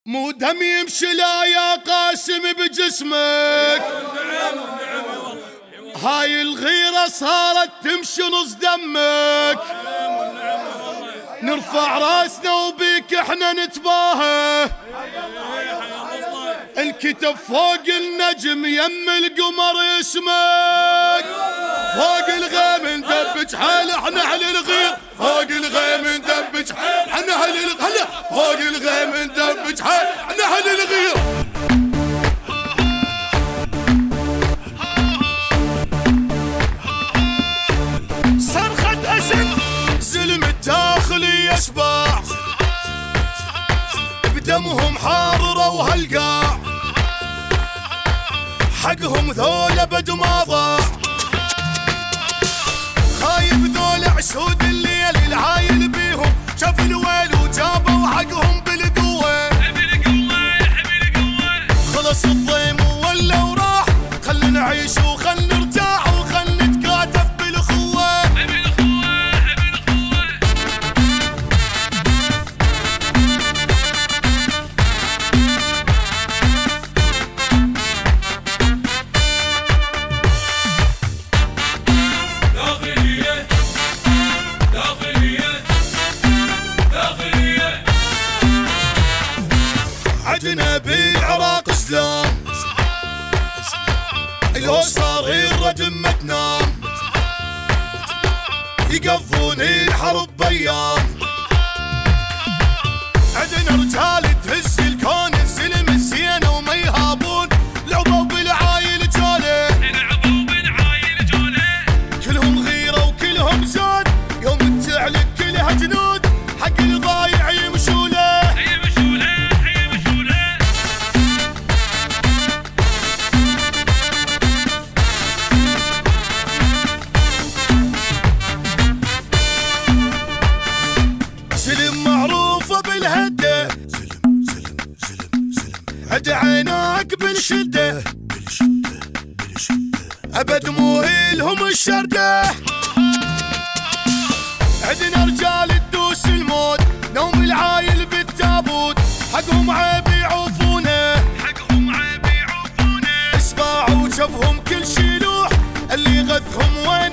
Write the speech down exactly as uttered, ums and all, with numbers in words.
مو دم يمشي لا يا قاسم بجسمك، هاي الغيرة صارت تمشي نص دمك. نرفع راسنا وبيك احنا نتباهى، الكتف فوق النجم يم القمر اسمك. فوق الغيم ندبج حال احنا اهل الغير، فوق الغيم ندبج حال احنا اهل الغير، فوق الغيم ندبج حال احنا اهل الغير. صرخة اسد زلم الداخلي اشباع، بدمهم حارروا هالقاع، حقهم ذولا بد ما ضاع. خايب ذولا عسود الليل العايل بيهم، شاف الويل وجابوا حقهم بالقوة. خلص الضيم ولا وراح، خلنا نعيش وخلنا نرتاح وخلنا نتكاتف بالأخوة. عدنا بالعراق اسلام، لو صار الردم ما تنام، يقضون الحرب بايام. عدنا رجال تهز الكون، الزلم الزينه وما يهابون، لعبوا بالعايل جوله، كلهم غيره وكلهم زود، يوم تعلق كلها جنود، حق الضايع يمشوا له. سلم معروفة بالهدة، سلم سلم سلم سلم ادعيناك بالشدة، بالشدة بالشدة ابد مو الهم الشردة. عدنا رجال تدوس الموت، نوم العايل بالتابوت، حقهم عيب يعوفونه، حقهم عيب يعوفونه. اسمعوا وجبهم كل شي لوح، اللي غثهم وين